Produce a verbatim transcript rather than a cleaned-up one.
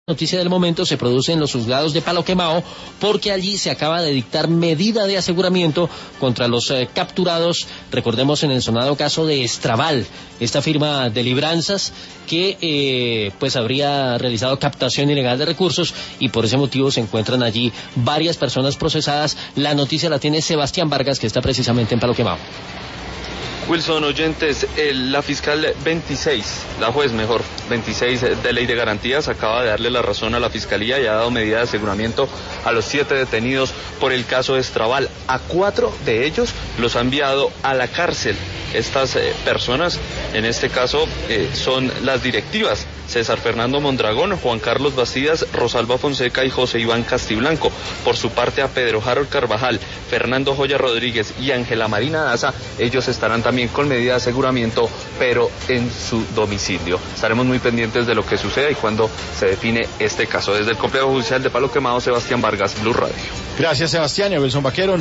Noticia del momento se produce en los juzgados de Palo Quemao porque allí se acaba de dictar medida de aseguramiento contra los eh, capturados, recordemos en el sonado caso de Estraval, esta firma de libranzas que eh, pues habría realizado captación ilegal de recursos y por ese motivo se encuentran allí varias personas procesadas. La noticia la tiene Sebastián Vargas, que está precisamente en Palo Quemao. Wilson, oyentes, el, la fiscal veintiséis, la juez mejor, veintiséis de Ley de Garantías, acaba de darle la razón a la fiscalía y ha dado medida de aseguramiento a los siete detenidos por el caso de Estraval. A cuatro de ellos los ha enviado a la cárcel. Estas eh, personas, en este caso, eh, son las directivas: César Fernando Mondragón, Juan Carlos Bastidas, Rosalba Fonseca y José Iván Castiblanco. Por su parte, a Pedro Harold Carvajal, Fernando Joya Rodríguez y Ángela Marina Daza, ellos estarán también con medida de aseguramiento, pero en su domicilio. Estaremos muy pendientes de lo que suceda y cuando se define este caso. Desde el Complejo Judicial de Palo Quemao, Sebastián Vargas, Blue Radio. Gracias, Sebastián. Y a Wilson Vaquero.